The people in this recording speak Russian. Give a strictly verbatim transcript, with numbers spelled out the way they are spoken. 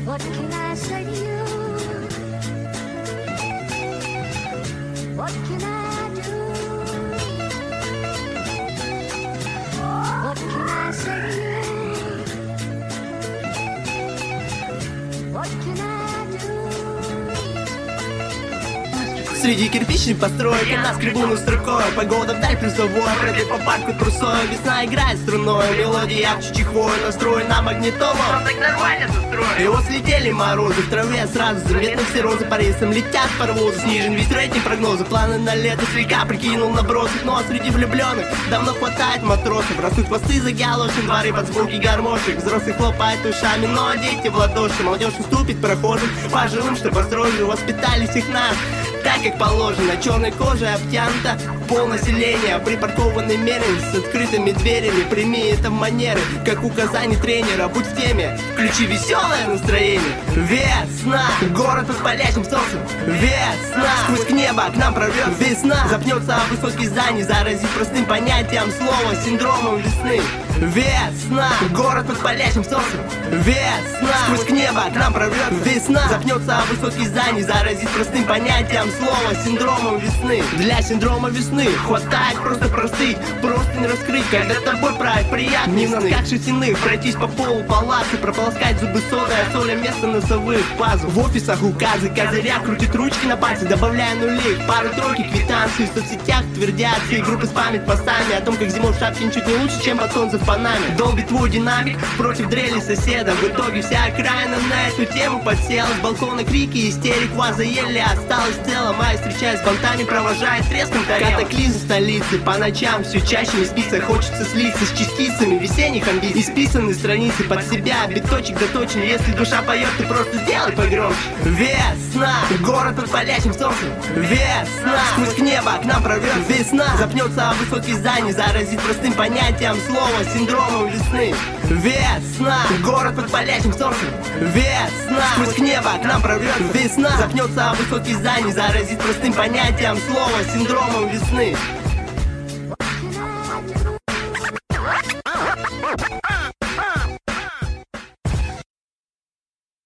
What can I say to you? What can I do? What can I say to you? What can I do? Среди кирпичных построек и на скребуну строкой. Погода вдаль плюсовой, пройдет по парку трусой. Весна играет струной, мелодия ярче чехвой. Настрой на магнитолу, он так нормально настроен. И вот слетели морозы, в траве сразу заметно все розы по рейсам летят паровозы. Снижен весь рейтинг прогнозы, планы на лето слегка прикинул набросок. Но среди влюбленных давно хватает матросов. Растут хвосты за галошем, дворы под звуки гармошек. Взрослые хлопают ушами, но дети в ладоши. Молодежь уступит прохожим, пожилым, что построже воспитали всех нас так, как положено. Черной кожей обтянута пол населения, припаркованный мерен с открытыми дверями. Прими это в манеры, как указание тренера. Будь в теме, включи веселое настроение. Весна, город под палящим солнцем. Весна, сквозь к небу к нам прорвет весна. Запнется о высокий здание, заразит простым понятием слова, синдромом весны. Весна, город под палящим солнцем. Весна, сквозь к небу к нам прорвет весна. Запнется о высокий здание, заразит простым понятием слова, синдромом весны. Для синдрома весны хватает просто простыть, просто не раскрыть. Когда тобой правит приятно, не в носках шерстяных, пройтись по полу палаты, прополоскать зубы содой, а соля вместо носовых пазух. В офисах указы, козыря, крутит ручки на пальцы, добавляя нули, пару тройки, квитанции. В соцсетях твердят все группы спамят постами о том, как зимой в шапке ничуть не лучше, чем под солнцем в Панаме. Долбит твой динамик против дрели соседа. В итоге вся окраина на эту тему подсела. С балкона крики, истерик, ваза еле осталась цела. Май встречаясь с бантами, провожает треском тарелок. Катаклизм столицы, по ночам все чаще не спится. Хочется слиться с частицами весенних амбиций. Исписанные страницы под себя, биточек доточен. Если душа поет, ты просто сделай погромче. Весна, город под палящим солнцем. Весна, сквозь к небу к нам прорвет весна. Запнется о высокий здание, заразит простым понятием слова, синдромом весны. Весна, город под палящим солнцем. Весна, сквозь к небу к нам прорвет весна. Запнется о высокий здание, заразит простым понятием слова, синдромом весны.